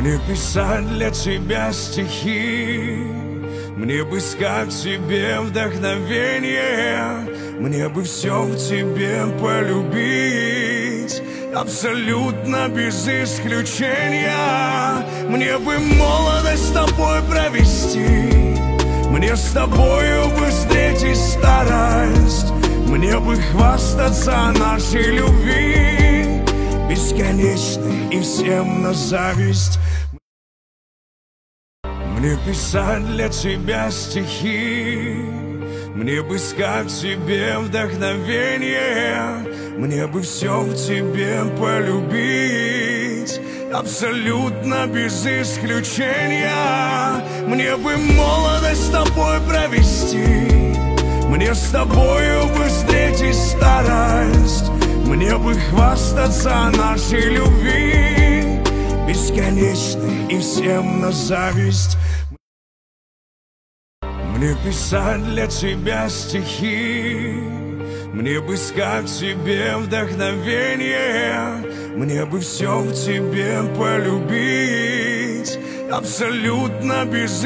Мне писать для тебя стихи, мне бы искать в тебе вдохновение, мне бы все в тебе полюбить, абсолютно без исключения. Мне бы молодость с тобой провести, мне с тобою бы встретить старость, мне бы хвастаться нашей любви, бесконечной и всем на зависть. Мне писать для тебя стихи, мне бы искать в себе вдохновение, мне бы все в тебе полюбить, абсолютно без исключения. Мне бы молодость с тобой провести, мне с тобою бы встретить старость, мне бы хвастаться нашей любви, бесконечной и всем на зависть. Мне писать для тебя стихи, мне бы искать в себе вдохновение, мне бы все в тебе полюбить, абсолютно без